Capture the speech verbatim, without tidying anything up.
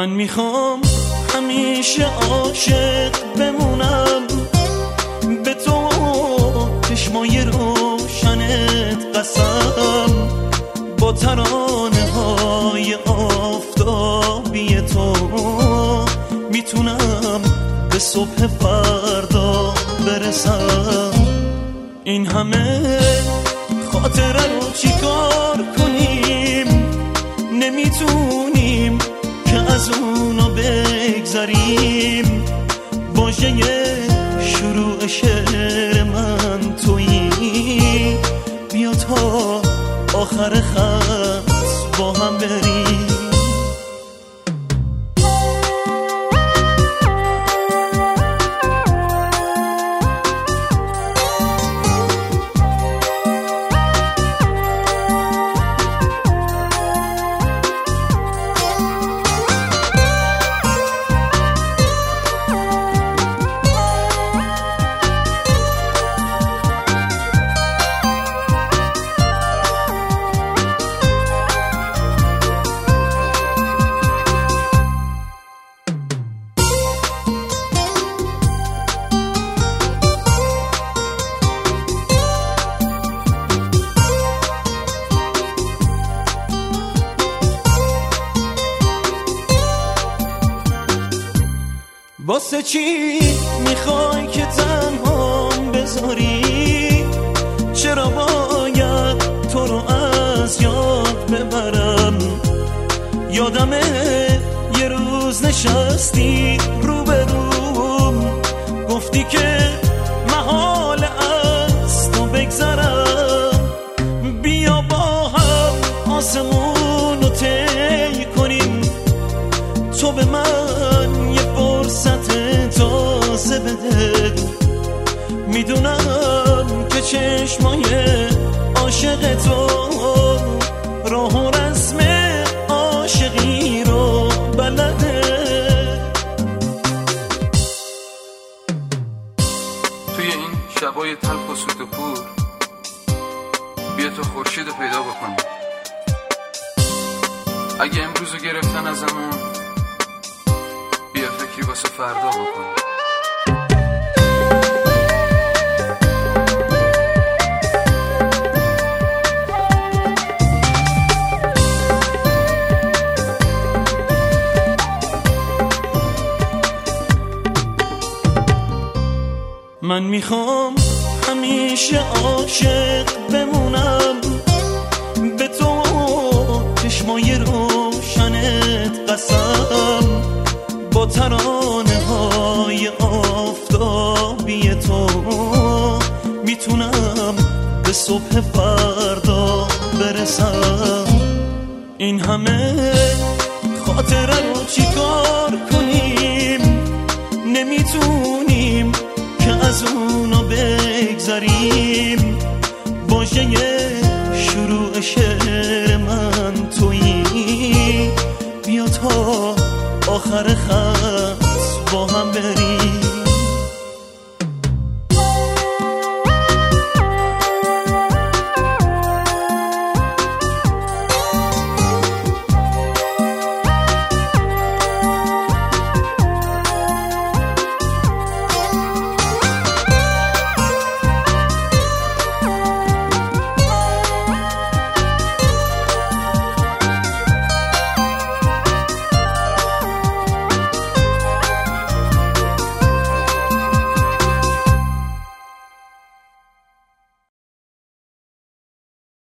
من میخوام همیشه عاشق بمونم به تو، چشمای روشنت قسم، با ترانه های آفتابی تو میتونم به صبح فردا برسم. این همه خاطره رو چیکار کنیم؟ نمیتونیم که از اونا بگذریم. واژه شروع شعر من تویی، بیا تا آخر خط با هم بریم. واسه چی میخوای که تنهام بذاری؟ چرا باید تو رو از یاد ببرم؟ یادمه یه روز نشستی روبروم، گفتی که محال از تو بگذرم. بیا با هم آسمون رو طی کنیم، تو به من یه فرصت تازه بده. میدونم که چشمای عاشق تو راه و رسم عاشقی رو بلده. توی این شبای تلخ و سوت و کور بیا تو خورشید رو پیدا بکنی. اگه امروزو گرفتن ازمون، بیا فکری واسه فردا بکنی. من میخوام همیشه عاشق بمونم به تو، چشمای روشنت قسم، با ترانه های آفتابی تو میتونم به صبح فردا برسم. این همه خاطره رو چیکار کنیم؟ نمیتونیم که از اونا بگذریم. واژه شروع شعر من تویی، بیا تا آخر خط با هم بریم.